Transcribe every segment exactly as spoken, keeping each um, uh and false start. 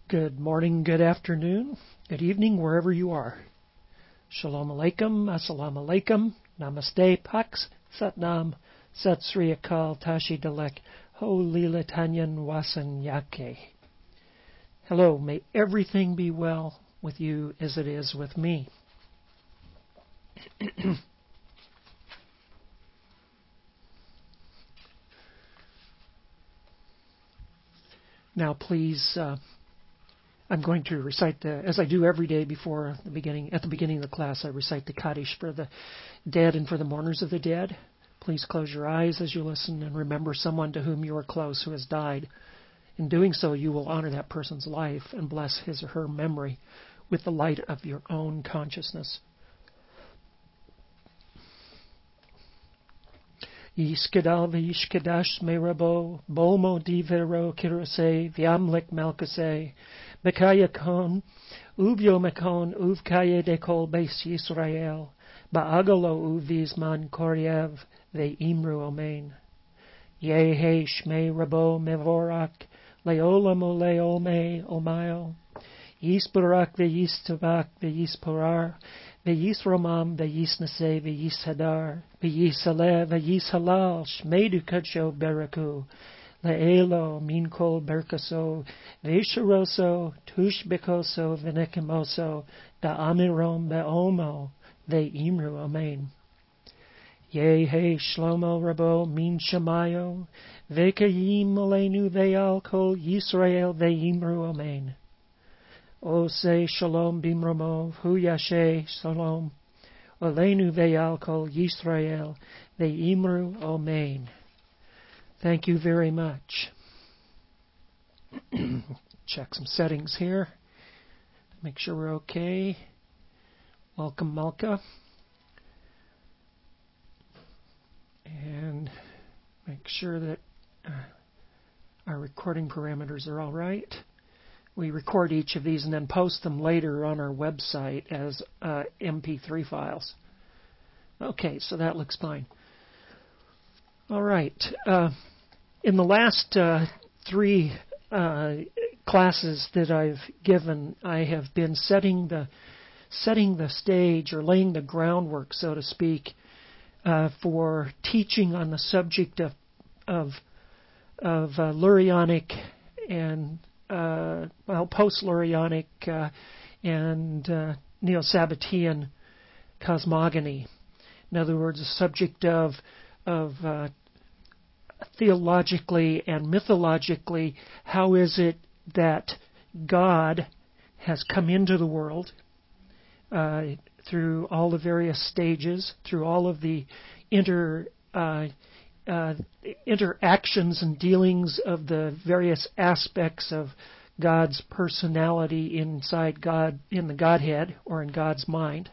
Good morning, good afternoon, good evening, wherever you are. Shalom Aleichem, Assalamu Alaikum, Namaste, Pax, Satnam, Sat Sri Akal, Tashi Dalek, Ho Lila Tanyan Wasan Yake. Hello, may everything be well with you as it is with me. Now please, uh, I'm going to recite the, as I do every day before the beginning, at the beginning of the class, I recite the Kaddish for the dead and for the mourners of the dead. Please close your eyes as you listen and remember someone to whom you are close who has died. In doing so, you will honor that person's life and bless his or her memory with the light of your own consciousness. Yishkedal v'yishkedash merabo, bolmo divero kirose, v'amlik malkase, bekayakon, uvyomekon, uvkaye dekol beis Yisrael, ba'agalo uvizman koryev, ve'imru omein. Yehe shmei rabo mevorak, leolam oleome omayo, yisbarak ve'yistavak ve'yisporar, Ve'yisromam, ve'yisnase, ve'yishadar, ve'yisale, ve'yishalal, shmedu kadsho beraku, le'elo, minkol berkaso, ve'isharoso, tushbikoso, ve'nekimoso, da'amirom be'omo, ve'imru amen. Yehe shlomo rabo min shamayo, ve'kayim olenu ve'al kol Yisrael ve'imru amen. O say shalom bimromo, hu yashe shalom, olenu ve'al kol Yisrael, ve'imru omein. Thank you very much. Check some settings here. Make sure we're okay. Welcome, Malka. And make sure that uh, our recording parameters are all right. We record each of these and then post them later on our website as uh, M P three files. Okay, so that looks fine. All right. Uh, in the last uh, three uh, classes that I've given, I have been setting the setting the stage or laying the groundwork, so to speak, uh, for teaching on the subject of of, of uh, Lurianic and Uh, well, post-Lurianic uh, and uh, Neo-Sabbatean cosmogony. In other words, the subject of of uh, theologically and mythologically, how is it that God has come into the world uh, through all the various stages, through all of the inter uh, Uh, interactions and dealings of the various aspects of God's personality inside God, in the Godhead or in God's mind.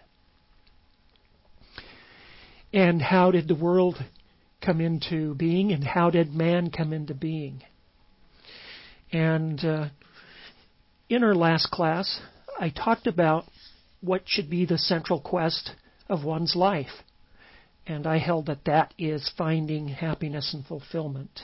And how did the world come into being, and how did man come into being? And uh, in our last class, I talked about what should be the central quest of one's life. And I held that that is finding happiness and fulfillment.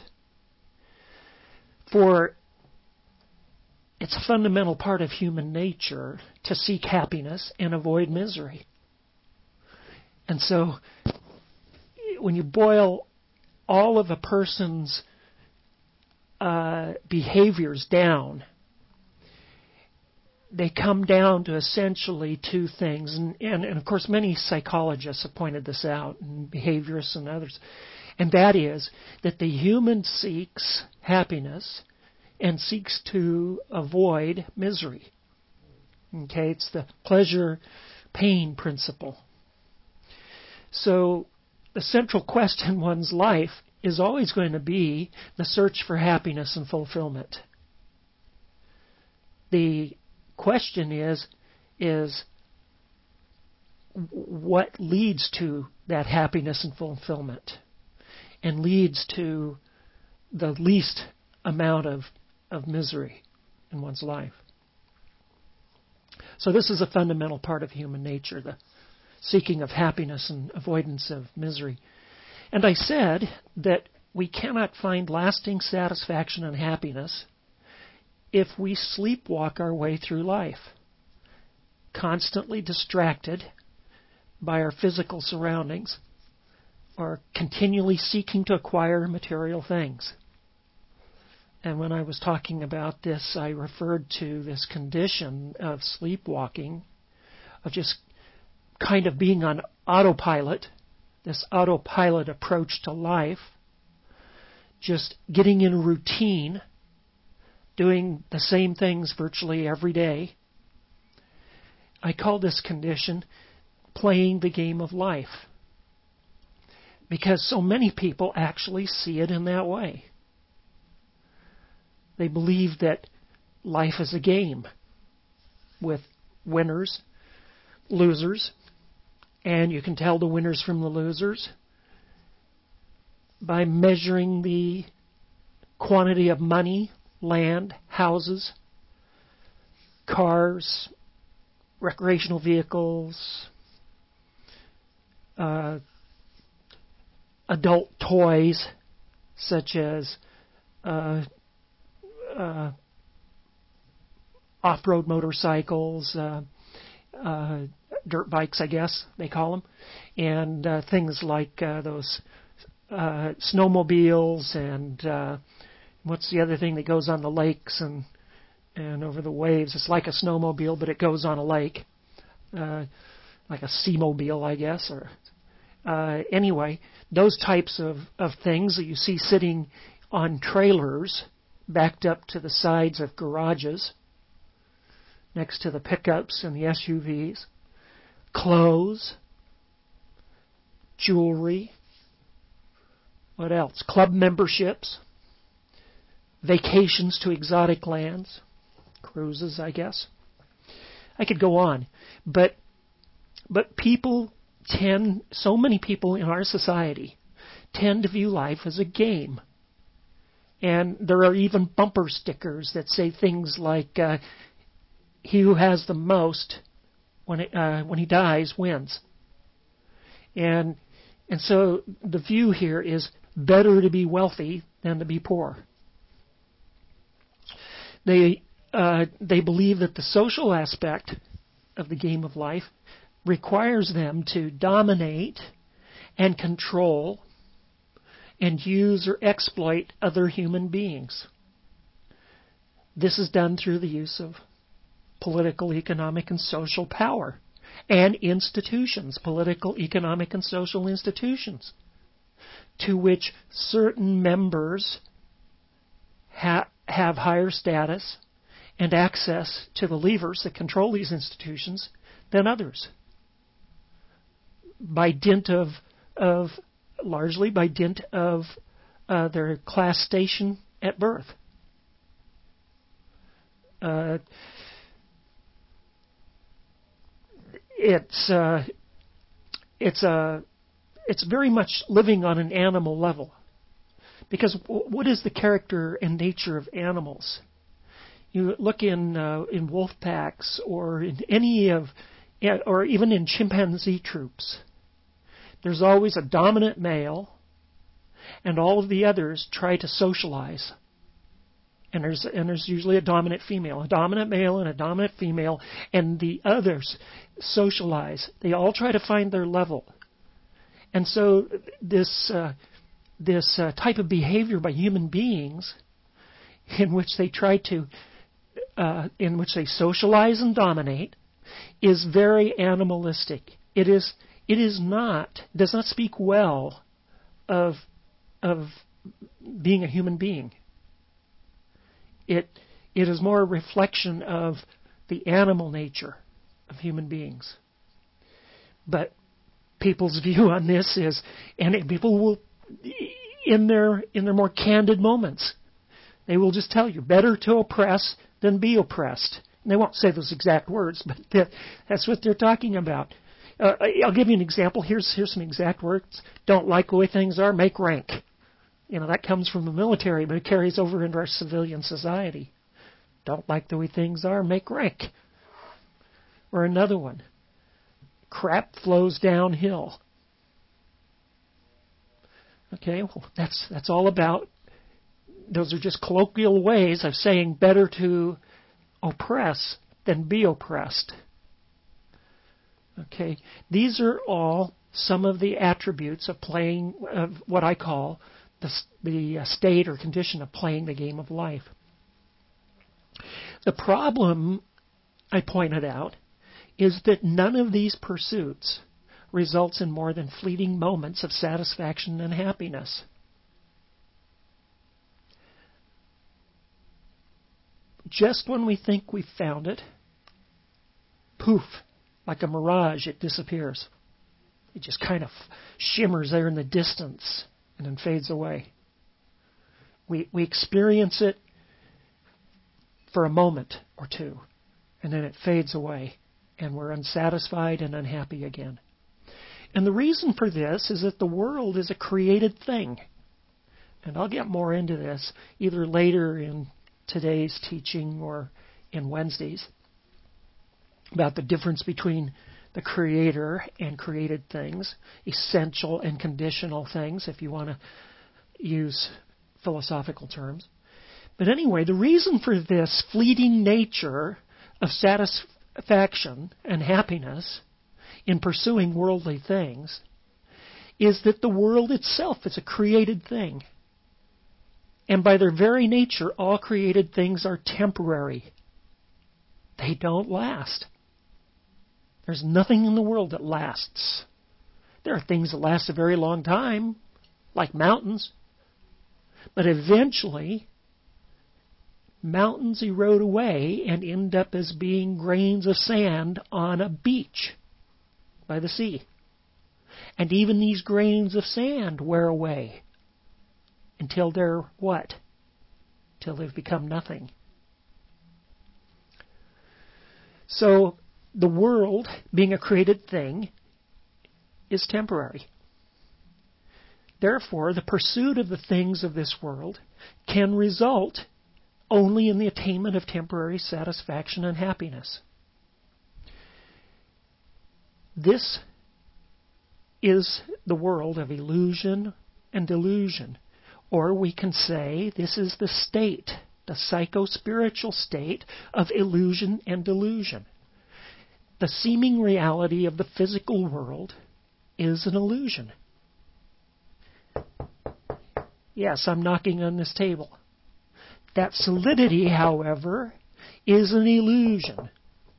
For it's a fundamental part of human nature to seek happiness and avoid misery. And so when you boil all of a person's uh, behaviors down, they come down to essentially two things. And, and, and, of course, many psychologists have pointed this out, and behaviorists and others. And that is that the human seeks happiness and seeks to avoid misery. Okay, it's the pleasure-pain principle. So the central quest in one's life is always going to be the search for happiness and fulfillment. The question is, is what leads to that happiness and fulfillment and leads to the least amount of, of misery in one's life. So this is a fundamental part of human nature, the seeking of happiness and avoidance of misery. And I said that we cannot find lasting satisfaction and happiness if we sleepwalk our way through life, constantly distracted by our physical surroundings or continually seeking to acquire material things. And when I was talking about this, I referred to this condition of sleepwalking, of just kind of being on autopilot, this autopilot approach to life, just getting in a routine, doing the same things virtually every day. I call this condition playing the game of life, because so many people actually see it in that way. They believe that life is a game with winners, losers, and you can tell the winners from the losers by measuring the quantity of money, land, houses, cars, recreational vehicles, uh, adult toys such as uh, uh, off-road motorcycles, uh, uh, dirt bikes, I guess they call them, and uh, things like uh, those uh, snowmobiles and uh, what's the other thing that goes on the lakes and and over the waves? It's like a snowmobile, but it goes on a lake, uh, like a seamobile, I guess. Or uh, anyway, those types of, of things that you see sitting on trailers backed up to the sides of garages next to the pickups and the S U Vs, clothes, jewelry, what else? Club memberships, vacations to exotic lands, cruises, I guess. I could go on, but but people tend, so many people in our society tend to view life as a game. And there are even bumper stickers that say things like, uh, he who has the most when it, uh, when he dies wins. And and so the view here is better to be wealthy than to be poor. They uh, they believe that the social aspect of the game of life requires them to dominate and control and use or exploit other human beings. This is done through the use of political, economic, and social power and institutions, political, economic, and social institutions, to which certain members ha- have higher status and access to the levers that control these institutions than others, by dint of, of largely by dint of uh, their class station at birth. Uh, it's uh, it's a it's very much living on an animal level, because w- what is the character and nature of animals? You look in uh, in wolf packs or in any of, or even in chimpanzee troops. There's always a dominant male, and all of the others try to socialize. And there's and there's usually a dominant female, a dominant male and a dominant female, and the others socialize. They all try to find their level. And so this uh, this uh, type of behavior by human beings, in which they try to, uh, in which they socialize and dominate, is very animalistic. It is. It is not, does not speak well of, of being a human being. It, it is more a reflection of the animal nature of human beings. But people's view on this is, and people will, in their, in their more candid moments, they will just tell you, better to oppress than be oppressed. And they won't say those exact words, but that, that's what they're talking about. Uh, I'll give you an example. Here's here's some exact words. Don't like the way things are, make rank. You know, that comes from the military, but it carries over into our civilian society. Don't like the way things are, make rank. Or another one. Crap flows downhill. Okay, well, that's that's all about those are just colloquial ways of saying better to oppress than be oppressed. Okay, these are all some of the attributes of playing, of what I call the, the state or condition of playing the game of life. The problem, I pointed out, is that none of these pursuits results in more than fleeting moments of satisfaction and happiness. Just when we think we've found it, poof, like a mirage, it disappears. It just kind of shimmers there in the distance and then fades away. We we experience it for a moment or two, and then it fades away, and we're unsatisfied and unhappy again. And the reason for this is that the world is a created thing. And I'll get more into this either later in today's teaching or in Wednesdays about the difference between the creator and created things, essential and conditional things, if you want to use philosophical terms. But anyway, the reason for this fleeting nature of satisfaction and happiness in pursuing worldly things is that the world itself is a created thing. And by their very nature, all created things are temporary. They don't last. There's nothing in the world that lasts. There are things that last a very long time, like mountains. But eventually, mountains erode away and end up as being grains of sand on a beach by the sea. And even these grains of sand wear away until they're what? Till they've become nothing. So the world, being a created thing, is temporary. Therefore, the pursuit of the things of this world can result only in the attainment of temporary satisfaction and happiness. This is the world of illusion and delusion. Or we can say this is the state, the psycho-spiritual state of illusion and delusion. The seeming reality of the physical world is an illusion. Yes, I'm knocking on this table. That solidity, however, is an illusion.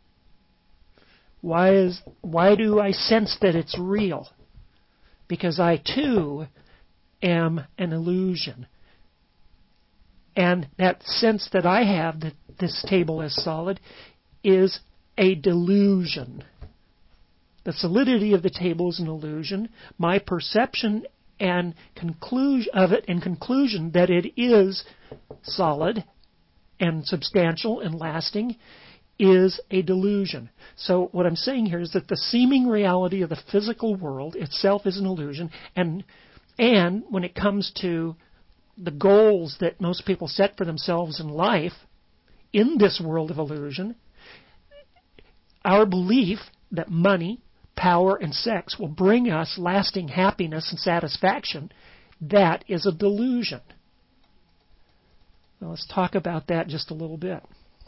Why is why do I sense that it's real? Because I too am an illusion. And that sense that I have that this table is solid is a delusion. The solidity of the table is an illusion. My perception and conclusion of it and conclusion that it is solid and substantial and lasting is a delusion. So what I'm saying here is that the seeming reality of the physical world itself is an illusion, and and when it comes to the goals that most people set for themselves in life, in this world of illusion, our belief that money, power, and sex will bring us lasting happiness and satisfaction, that is a delusion. Now let's talk about that just a little bit.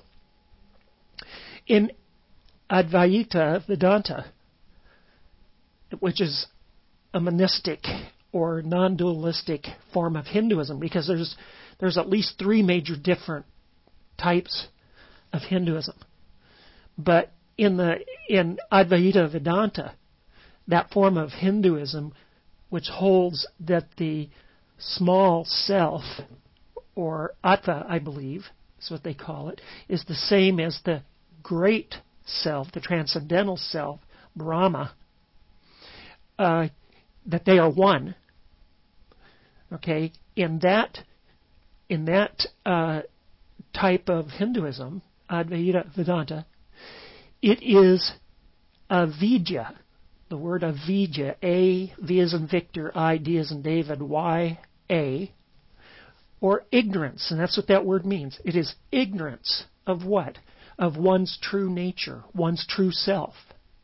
In Advaita Vedanta, which is a monistic or non-dualistic form of Hinduism, because there's there's at least three major different types of Hinduism. But in the in Advaita Vedanta, that form of Hinduism, which holds that the small self, or Atva, I believe, is what they call it, is the same as the great self, the transcendental self, Brahma, uh, that they are one. Okay, in that in that uh, type of Hinduism, Advaita Vedanta, it is avidya. The word avidya, A, V as in Victor, I, D as in David, Y, A, or ignorance, and that's what that word means. It is ignorance of what? Of one's true nature, one's true self,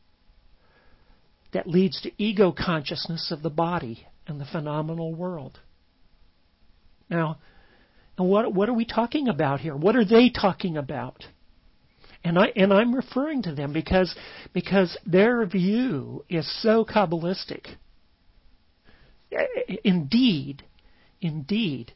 that leads to ego consciousness of the body and the phenomenal world. Now, And what what are we talking about here? What are they talking about? And I and I'm referring to them because because their view is so Kabbalistic. Indeed, indeed,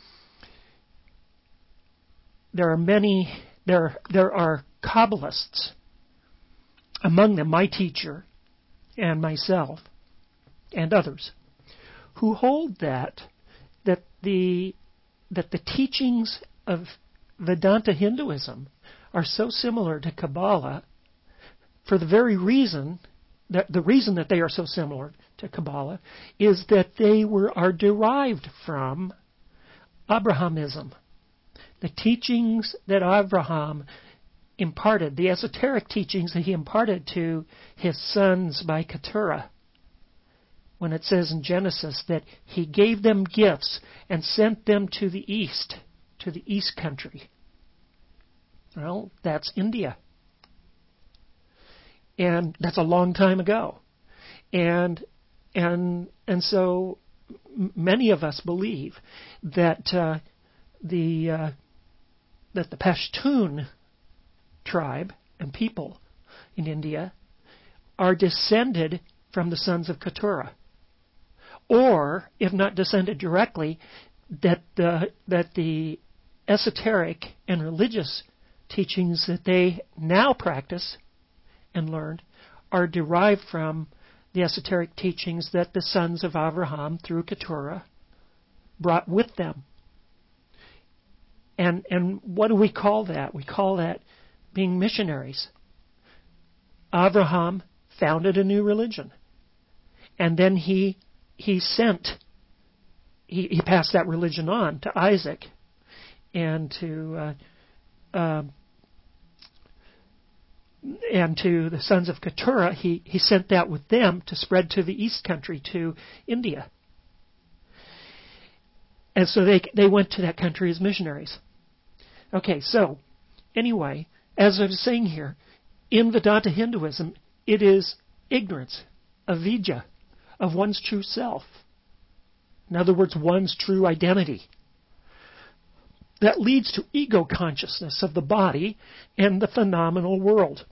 there are many there there are Kabbalists, among them my teacher and myself and others, who hold that that the that the teachings of Vedanta Hinduism are so similar to Kabbalah for the very reason that the reason that they are so similar to Kabbalah is that they were are derived from Abrahamism. The teachings that Abraham imparted, the esoteric teachings that he imparted to his sons by Keturah, when it says in Genesis that he gave them gifts and sent them to the east, to the east country. Well, that's India. And that's a long time ago. And and and so many of us believe that uh, the uh, that the Pashtun tribe and people in India are descended from the sons of Keturah. Or, if not descended directly, that the that the esoteric and religious teachings that they now practice and learned are derived from the esoteric teachings that the sons of Abraham through Keturah brought with them. And and what do we call that? We call that being missionaries. Abraham founded a new religion, and then he he sent he, he passed that religion on to Isaac and to uh, uh, and to the sons of Keturah. He he sent that with them to spread to the east country, to India. And so they they went to that country as missionaries. Okay, so anyway, as I was saying here, in Vedanta Hinduism, it is ignorance, avidya, of one's true self. In other words, one's true identity. That leads to ego consciousness of the body and the phenomenal world.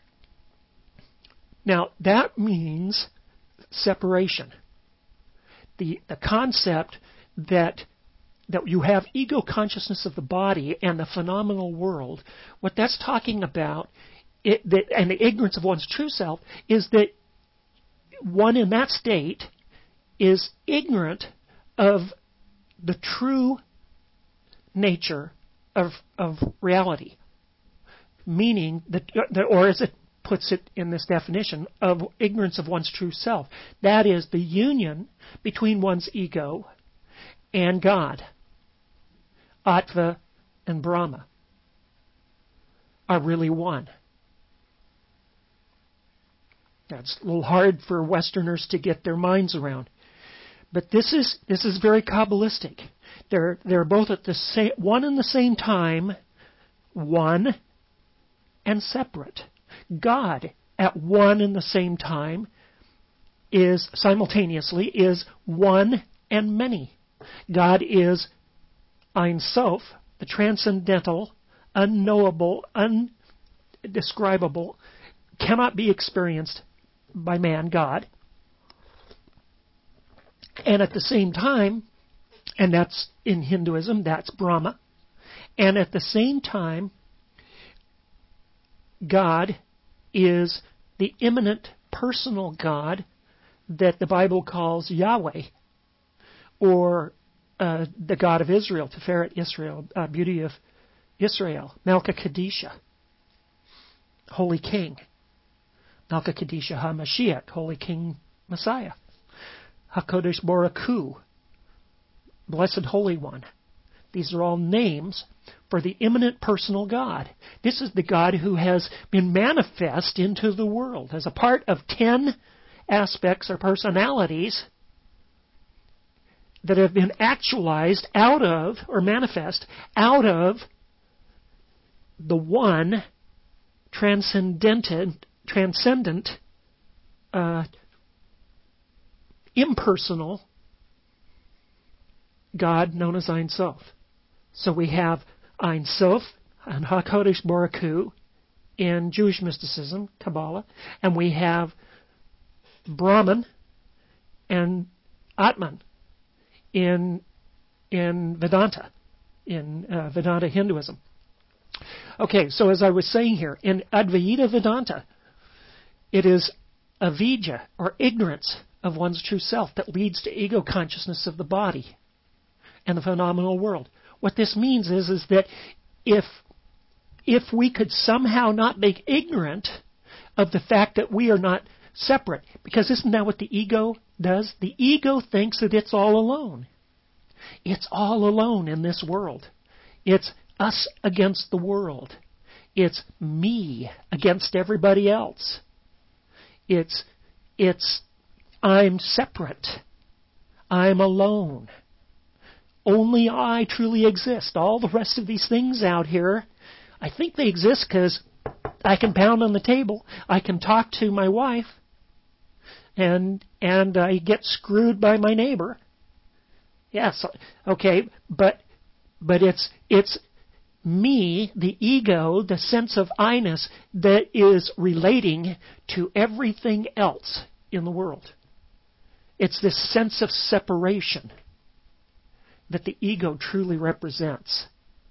Now, that means separation. The, the concept that that you have ego consciousness of the body and the phenomenal world, what that's talking about, it, that, and the ignorance of one's true self, is that one in that state is ignorant of the true nature of of reality. Meaning, that, or as it puts it in this definition, of ignorance of one's true self. That is the union between one's ego and God. Attva and Brahma are really one. That's a little hard for Westerners to get their minds around. But this is this is very Kabbalistic. They're they're both at the same one and the same time, one and separate. God at one and the same time is simultaneously is one and many. God is Ein Sof, the transcendental, unknowable, undescribable, cannot be experienced by man, God. And at the same time, and that's in Hinduism, that's Brahma. And at the same time, God is the immanent personal God that the Bible calls Yahweh, or uh, the God of Israel, Tiferet Israel, uh, beauty of Israel, Melcha Kadisha, Holy King, Melcha Kadisha HaMashiach, Holy King Messiah, HaKodesh Baruch Hu, Blessed Holy One. These are all names for the immanent personal God. This is the God who has been manifest into the world as a part of ten aspects or personalities that have been actualized out of, or manifest out of, the one transcendent, transcendent, uh, impersonal God known as Ein Sof. So we have Ein Sof and HaKodesh Baruch Hu in Jewish mysticism, Kabbalah, and we have Brahman and Atman in in Vedanta, in uh, Vedanta Hinduism. Okay, so as I was saying here, in Advaita Vedanta, it is avidya, or ignorance of one's true self, that leads to ego consciousness of the body and the phenomenal world. What this means is, is that if if we could somehow not be ignorant of the fact that we are not separate, because isn't that what the ego does? The ego thinks that it's all alone. It's all alone in this world. It's us against the world. It's me against everybody else. It's, it's, I'm separate. I'm alone. Only I truly exist. All the rest of these things out here, I think they exist because I can pound on the table. I can talk to my wife. And, and I get screwed by my neighbor. Yes, okay, but, but it's, it's, me, the ego, the sense of I-ness that is relating to everything else in the world. It's this sense of separation that the ego truly represents.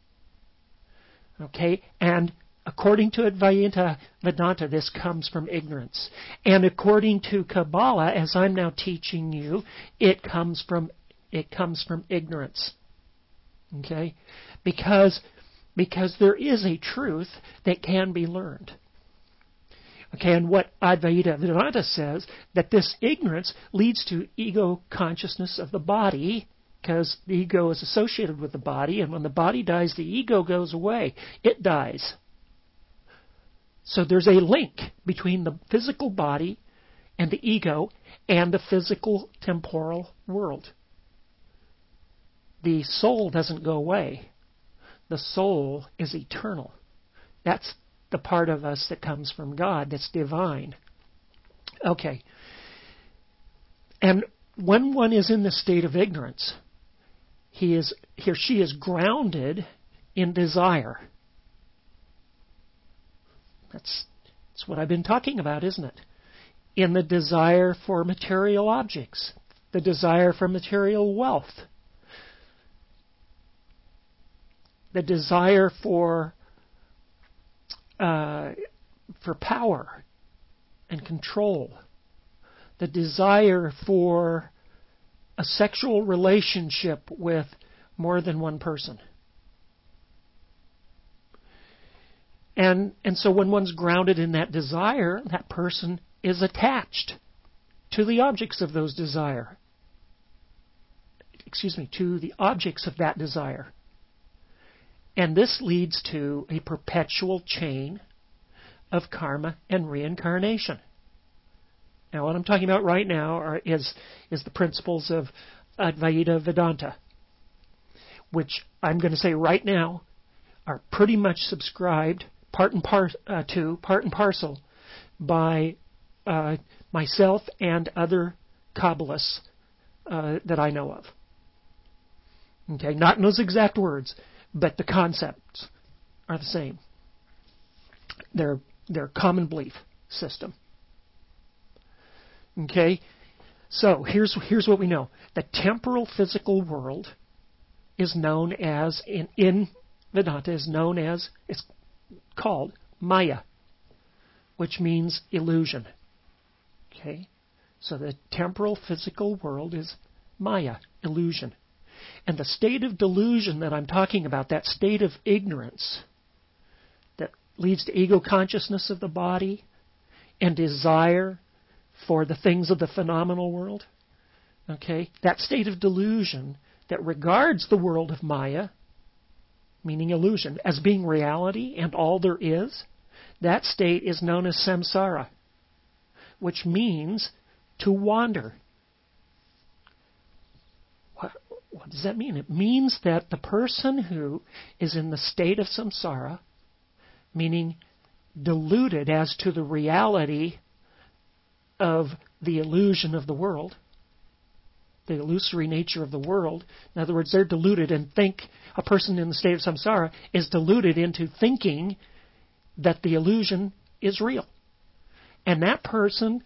Okay? And according to Advaita Vedanta, this comes from ignorance. And according to Kabbalah, as I'm now teaching you, it comes from it comes from ignorance. Okay? Because Because there is a truth that can be learned. Okay, and what Advaita Vedanta says, that this ignorance leads to ego consciousness of the body, because the ego is associated with the body, and when the body dies, the ego goes away. It dies. So there's a link between the physical body and the ego and the physical temporal world. The soul doesn't go away. The soul is eternal. That's the part of us that comes from God, that's divine. Okay. And when one is in the state of ignorance, he is he or she is grounded in desire. That's, that's what I've been talking about, isn't it? In the desire for material objects, the desire for material wealth, the desire for uh, for power and control, the desire for a sexual relationship with more than one person. And and so when one's grounded in that desire, that person is attached to the objects of those desire. Excuse me, to the objects of that desire. And this leads to a perpetual chain of karma and reincarnation. Now, what I'm talking about right now are, is, is the principles of Advaita Vedanta, which I'm going to say right now are pretty much subscribed part and par, uh, to, part and parcel by uh, myself and other Kabbalists uh, that I know of. Okay, not in those exact words, but the concepts are the same. They're, they're common belief system. Okay? So, here's, here's what we know. The temporal physical world is known as, in, in Vedanta, is known as, it's called Maya, which means illusion. Okay? So the temporal physical world is Maya, illusion. And the state of delusion that I'm talking about, that state of ignorance that leads to ego consciousness of the body and desire for the things of the phenomenal world, okay, that state of delusion that regards the world of Maya, meaning illusion, as being reality and all there is, that state is known as samsara, which means to wander. What, what does that mean? It means that the person who is in the state of samsara, meaning deluded as to the reality of the illusion of the world, the illusory nature of the world. In other words, they're deluded and think a person in the state of samsara is deluded into thinking that the illusion is real. And that person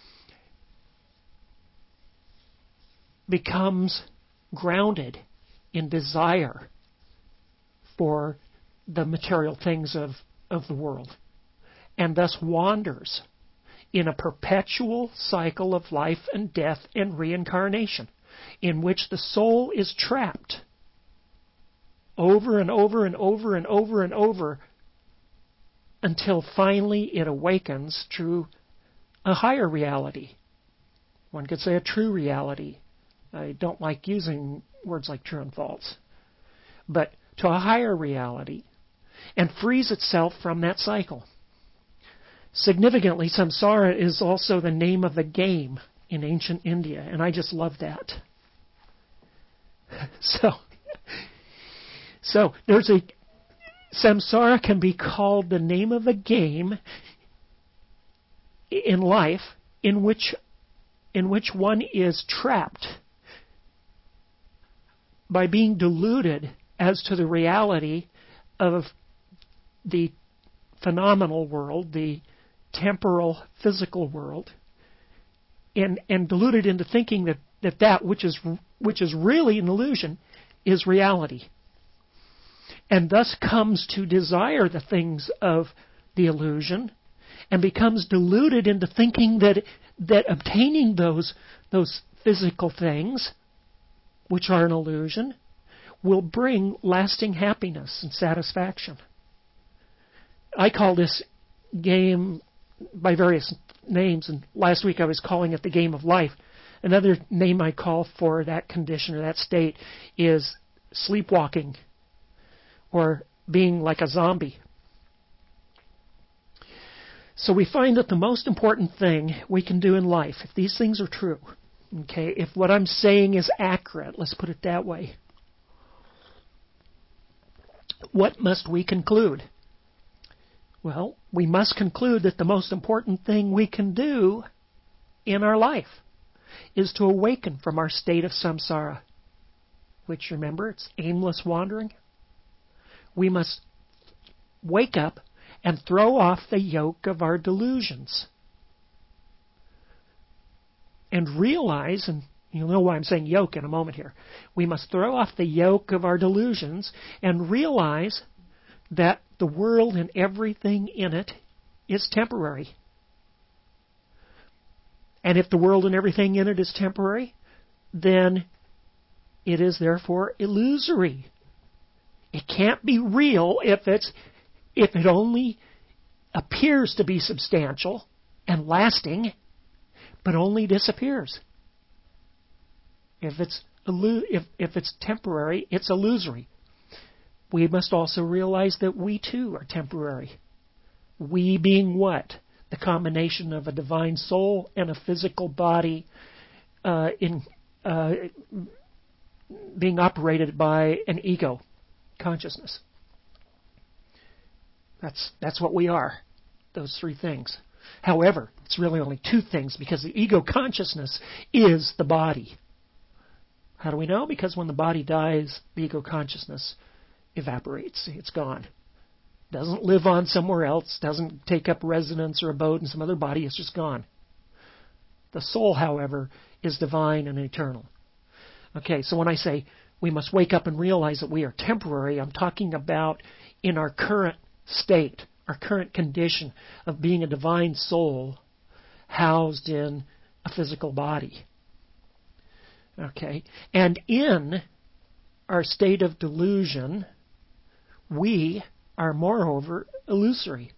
becomes grounded in desire for the material things of, of the world, and thus wanders in a perpetual cycle of life and death and reincarnation, in which the soul is trapped over and over and over and over and over until finally it awakens to a higher reality. One could say a true reality. I don't like using words like true and false. But to a higher reality, and frees itself from that cycle. Significantly, samsara is also the name of the game in ancient India, and I just love that. So, so there's a samsara can be called the name of a game in life in which in which one is trapped by being deluded as to the reality of the phenomenal world, the temporal physical world, and and deluded into thinking that, that that which is which is really an illusion is reality, and thus comes to desire the things of the illusion, and becomes deluded into thinking that that obtaining those those physical things, which are an illusion, will bring lasting happiness and satisfaction. I call this game by various names, and last week I was calling it the game of life. Another name I call for that condition or that state is sleepwalking, or being like a zombie. So we find that the most important thing we can do in life, if these things are true, okay, if what I'm saying is accurate, let's put it that way, what must we conclude? Well, we must conclude that the most important thing we can do in our life is to awaken from our state of samsara, which, remember, it's aimless wandering. We must wake up and throw off the yoke of our delusions and realize, and you'll know why I'm saying yoke in a moment here, we must throw off the yoke of our delusions and realize that the world and everything in it is temporary. And if the world and everything in it is temporary, then it is therefore illusory. It can't be real if it's if it only appears to be substantial and lasting, but only disappears. If it's if if it's temporary, it's illusory. We must also realize that we too are temporary. We being what? The combination of a divine soul and a physical body uh, in uh, being operated by an ego consciousness. That's that's what we are, those three things. However, it's really only two things, because the ego consciousness is the body. How do we know? Because when the body dies, the ego consciousness evaporates. It's gone. Doesn't live on somewhere else, doesn't take up residence or abode in some other body, it's just gone. The soul, however, is divine and eternal. Okay, so when I say we must wake up and realize that we are temporary, I'm talking about in our current state, our current condition of being a divine soul housed in a physical body. Okay, and in our state of delusion, we are moreover illusory.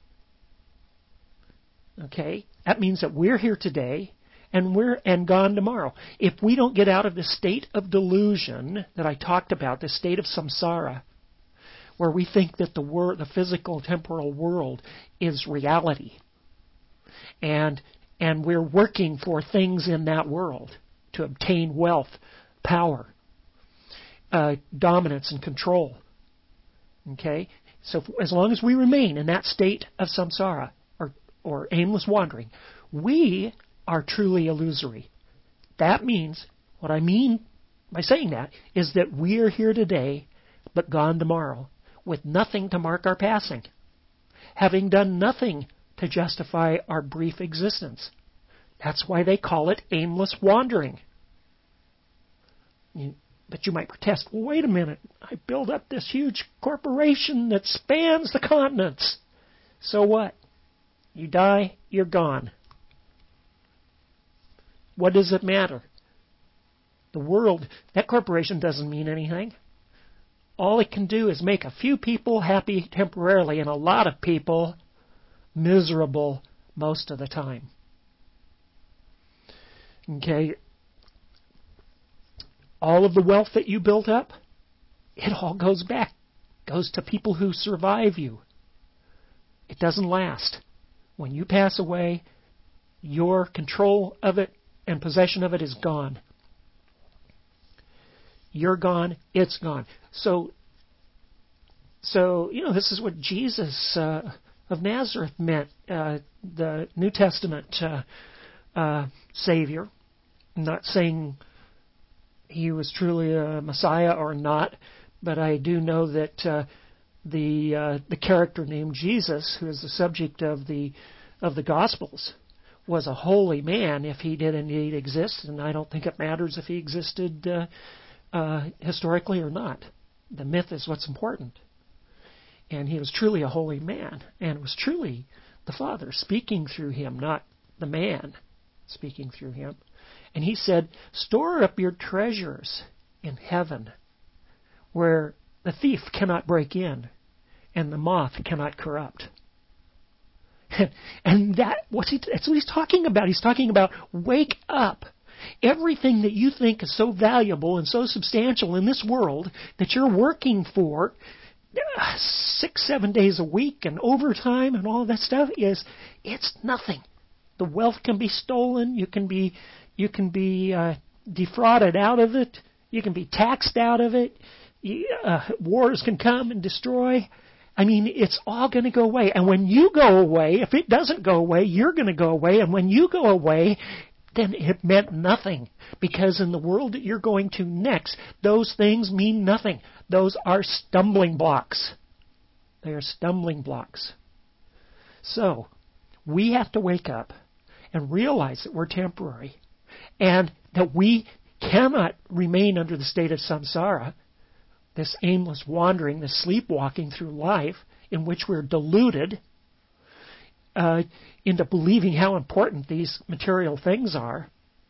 Okay, that means that we're here today and we're and gone tomorrow. If we don't get out of the state of delusion that I talked about, the state of samsara, where we think that the wor- the physical temporal world is reality, and and we're working for things in that world to obtain wealth, power, uh, dominance, and control. Okay, so if, as long as we remain in that state of samsara or or aimless wandering, we are truly illusory. That means What I mean by saying that is that we are here today, but gone tomorrow, with nothing to mark our passing, having done nothing to justify our brief existence. That's why they call it aimless wandering. You, but you might protest, well, wait a minute, I built up this huge corporation that spans the continents. So what? You die, you're gone. What does it matter? The world, that corporation doesn't mean anything. All it can do is make a few people happy temporarily and a lot of people miserable most of the time. Okay? All of the wealth that you built up, it all goes back, goes to people who survive you. It doesn't last. When you pass away, your control of it and possession of it is gone. You're gone, it's gone. So, so you know, this is what Jesus uh, of Nazareth meant, uh, the New Testament uh, uh, Savior. I'm not saying he was truly a Messiah or not, but I do know that uh, the uh, the character named Jesus, who is the subject of the of the Gospels, was a holy man if he did indeed exist, and I don't think it matters if he existed uh, uh, historically or not. The myth is what's important. And he was truly a holy man, and it was truly the Father speaking through him, not the man speaking through him. And he said, store up your treasures in heaven, where the thief cannot break in and the moth cannot corrupt. And that, what's he, that's what he's talking about. He's talking about wake up. Everything that you think is so valuable and so substantial in this world that you're working for uh, six, seven days a week and overtime and all of that stuff is, it's nothing. The wealth can be stolen. You can be, you can be uh, defrauded out of it. You can be taxed out of it. You, uh, wars can come and destroy. I mean, it's all going to go away. And when you go away, if it doesn't go away, you're going to go away. And when you go away, then it meant nothing. Because in the world that you're going to next, those things mean nothing. Those are stumbling blocks. They are stumbling blocks. So, we have to wake up and realize that we're temporary. And that we cannot remain under the state of samsara, this aimless wandering, this sleepwalking through life, in which we're deluded uh, into believing how important these material things are,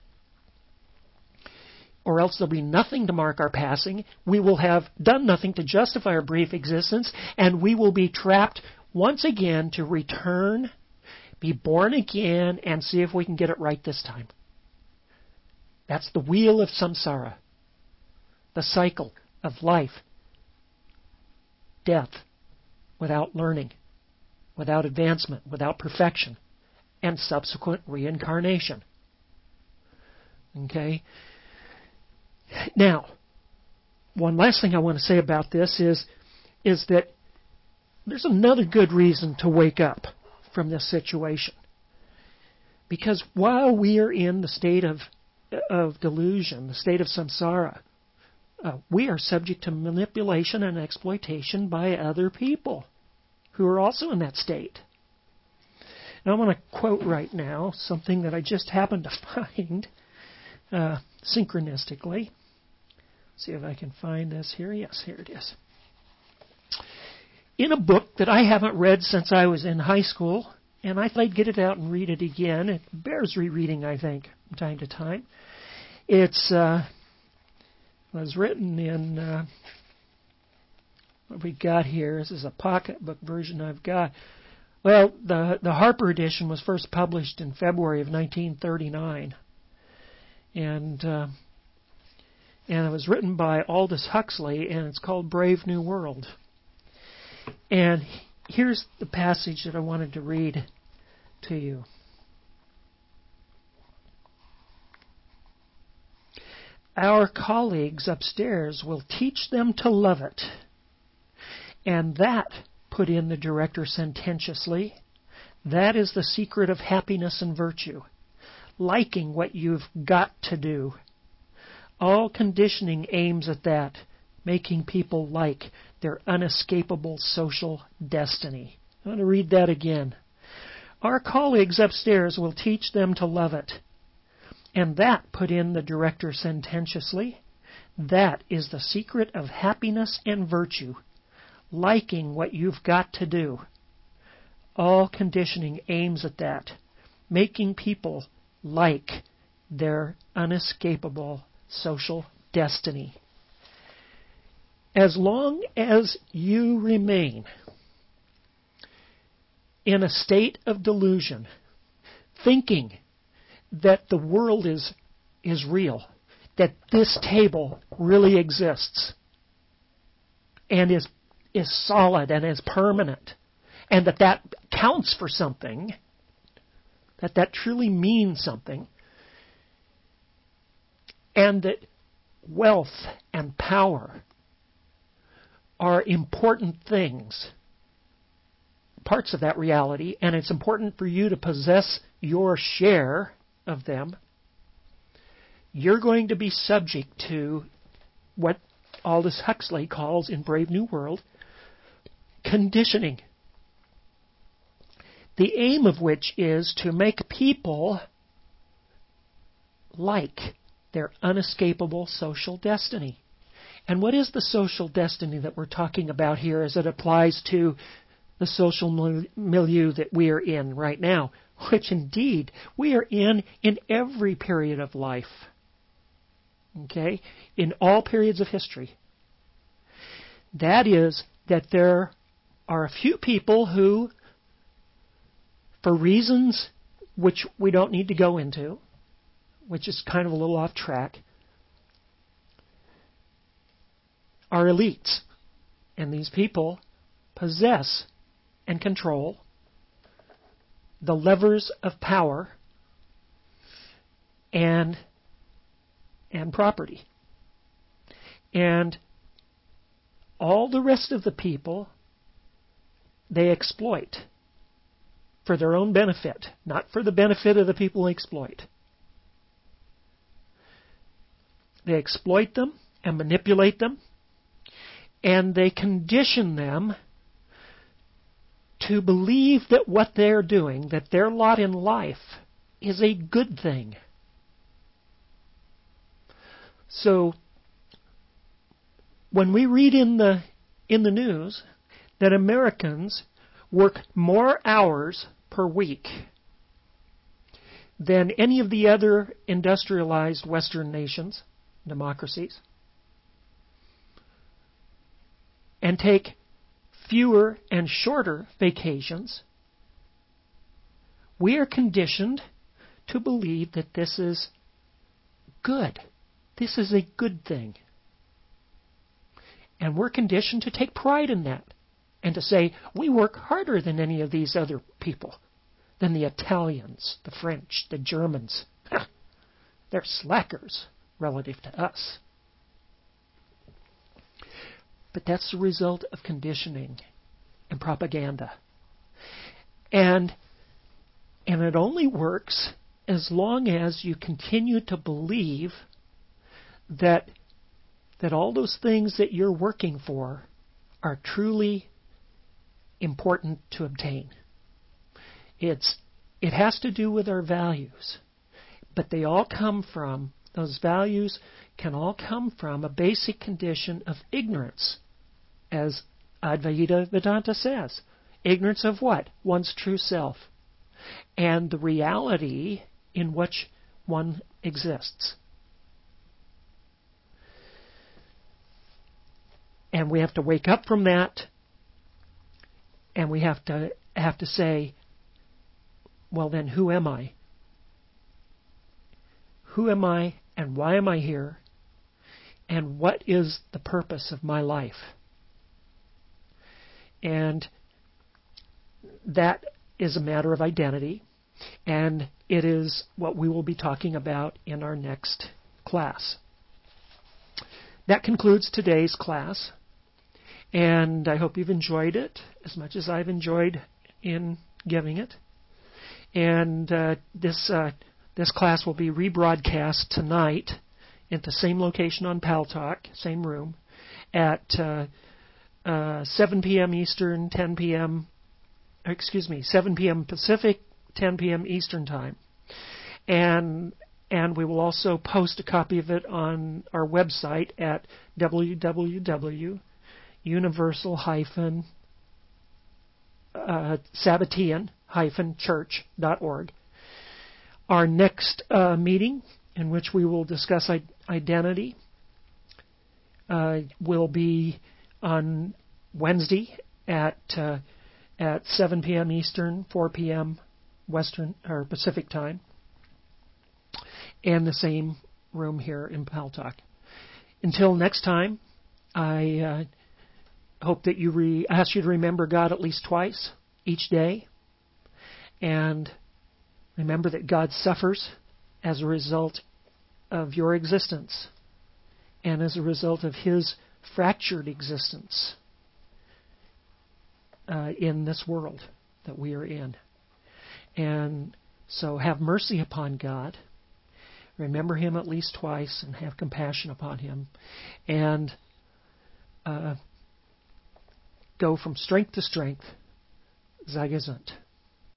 or else there'll be nothing to mark our passing. We will have done nothing to justify our brief existence, and we will be trapped once again to return, be born again, and see if we can get it right this time. That's the wheel of samsara, the cycle of life, death, without learning, without advancement, without perfection, and subsequent reincarnation. Okay? Now, one last thing I want to say about this is, is that there's another good reason to wake up from this situation. Because while we are in the state of, of delusion, the state of samsara, Uh, we are subject to manipulation and exploitation by other people who are also in that state. And I want to quote right now something that I just happened to find uh, synchronistically. See if I can find this here. Yes, here it is. In a book that I haven't read since I was in high school, and I thought I'd get it out and read it again. It bears rereading, I think, from time to time. It's... Uh, was written in, uh, what we got here, this is a pocketbook version I've got. Well, the the Harper edition was first published in February of nineteen thirty-nine. And, uh, and it was written by Aldous Huxley, and it's called Brave New World. And here's the passage that I wanted to read to you. Our colleagues upstairs will teach them to love it. And that, put in the director sententiously, that is the secret of happiness and virtue. Liking what you've got to do. All conditioning aims at that, making people like their unescapable social destiny. I want to read that again. Our colleagues upstairs will teach them to love it. And that, put in the director sententiously, that is the secret of happiness and virtue, liking what you've got to do. All conditioning aims at that, making people like their unescapable social destiny. As long as you remain in a state of delusion, thinking that the world is, is real, that this table really exists and is, is solid and is permanent, and that that counts for something, that that truly means something, and that wealth and power are important things, parts of that reality, and it's important for you to possess your share of them, you're going to be subject to what Aldous Huxley calls in Brave New World conditioning. The aim of which is to make people like their unescapable social destiny. And what is the social destiny that we're talking about here as it applies to the social milieu that we are in right now, which indeed we are in in every period of life, okay, in all periods of history? That is that there are a few people who, for reasons which we don't need to go into, which is kind of a little off track, are elites. And these people possess and control the levers of power and, and property. And all the rest of the people, they exploit for their own benefit, not for the benefit of the people they exploit. They exploit them and manipulate them, and they condition them to believe that what they're doing, that their lot in life, is a good thing. So, when we read in the in the news that Americans work more hours per week than any of the other industrialized Western nations, democracies, and take fewer and shorter vacations, we are conditioned to believe that this is good. This is a good thing. And we're conditioned to take pride in that and to say, we work harder than any of these other people, than the Italians, the French, the Germans. They're slackers relative to us. But that's the result of conditioning and propaganda. And, and it only works as long as you continue to believe that, that all those things that you're working for are truly important to obtain. It's, it has to do with our values, but they all come from, those values can all come from a basic condition of ignorance, as Advaita Vedanta says. Ignorance of what? One's true self, and the reality in which one exists. And we have to wake up from that, and we have to have to say, well then, who am I? Who am I, and why am I here? And what is the purpose of my life? And that is a matter of identity, and it is what we will be talking about in our next class. That concludes today's class, and I hope you've enjoyed it as much as I've enjoyed in giving it. And uh, this uh, this class will be rebroadcast tonight at the same location on Paltalk, same room, at uh, uh, seven p.m. Eastern, ten p.m. Excuse me, seven p.m. Pacific, ten p.m. Eastern time, and and we will also post a copy of it on our website at w w w dot universal sabbatean dash church dot org. Our next uh, meeting, in which we will discuss I- identity, uh, will be on Wednesday at uh, at seven p.m. Eastern, four p.m. Western or Pacific time, and the same room here in Paltalk. Until next time, I uh, hope that you re- ask you to remember God at least twice each day, and remember that God suffers as a result of your existence and as a result of His fractured existence uh, in this world that we are in. And so have mercy upon God. Remember Him at least twice and have compassion upon Him. And uh, go from strength to strength, sei gesund.